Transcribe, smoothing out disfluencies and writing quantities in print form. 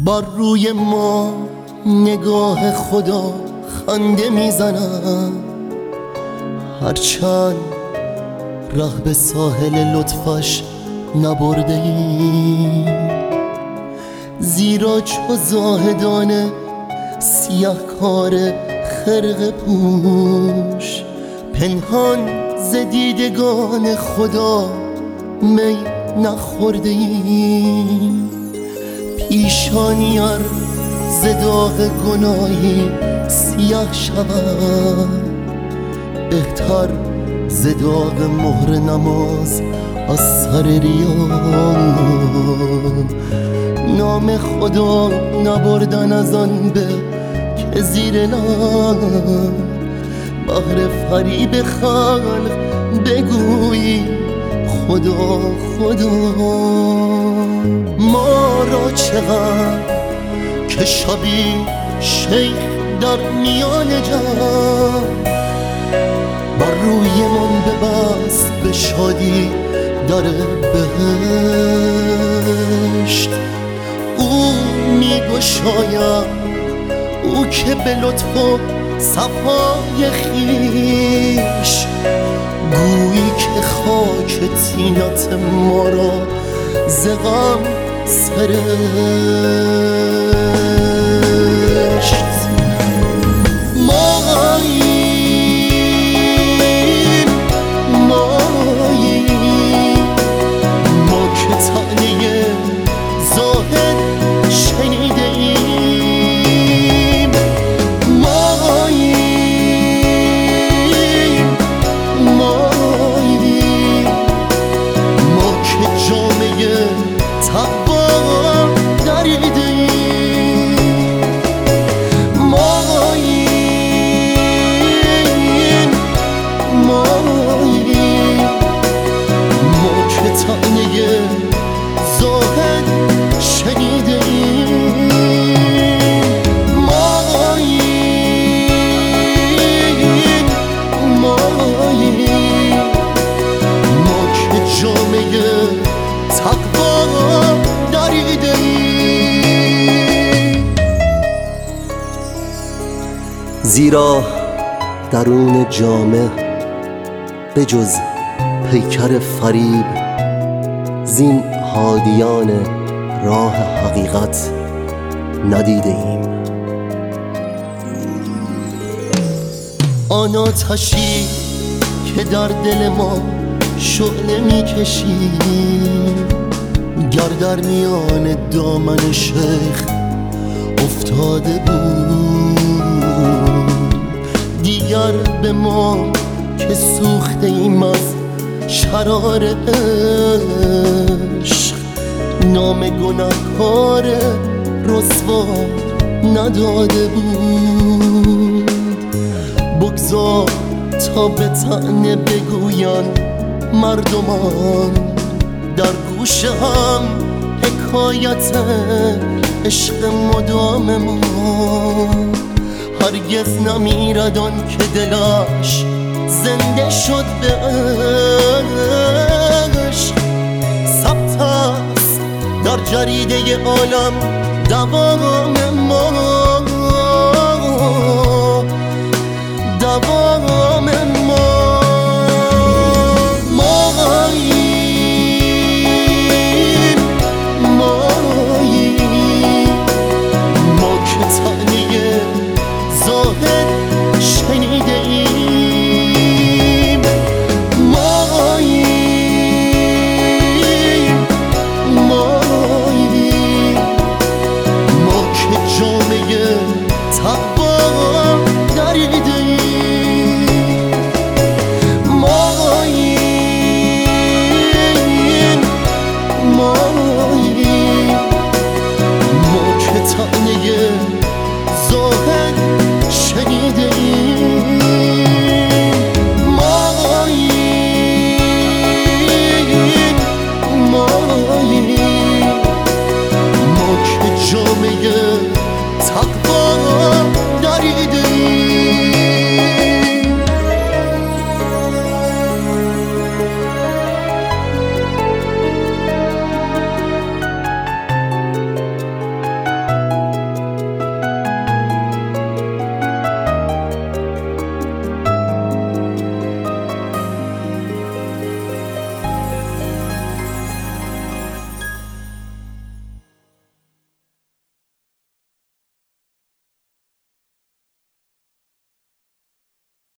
بر روی ما نگاه خدا خنده میزند، هرچند ره به ساحل لطفش نبرده ای، زیرا چو زاهدان سیاه کار خرقه پوش پنهان ز دیدگان خدا می نخورده ای. پیشانی ار ز داغ گناهی سیاه شود، بهتر ز داغ مهر نماز از سر ریا. نام خدا نبردن از آن به که زیر لب بهر فریب خلق بگویی خدا خدا. ما را چقدر که شبی شیخ در میان جمع بر روی من ببست به شادی در بهشت. او میگشاید، او که به لطف و صفای خویش گویی که خاک طینت ما را ز غم سرشت. ماییم ما که طعنه زاهد شنیده ایم. ماییم ما که جامعه تقوا دریده ایم. ما که طعنه زاهد شنیده ایم. ماییم ما که جامعه تقوا دریده ایم. زیرا درون جامه به جز پیکر فریب زین هادیان راه حقیقت ندیده ایم. آن آتشی که در دل ما شعله میکشی، گر در میان دامن شیخ افتاده بود، دیگر به ما که سوخته ایم از شرار عشق نام گناهکار رسوا نداده بود. بگذار تا به طعنه بگوین مردمان در گوش هم حکایت عشق مدام ما. هرگز نمیرد آن که دلش زنده شد به عشق، ثبت است در جریده عالم دوام ما.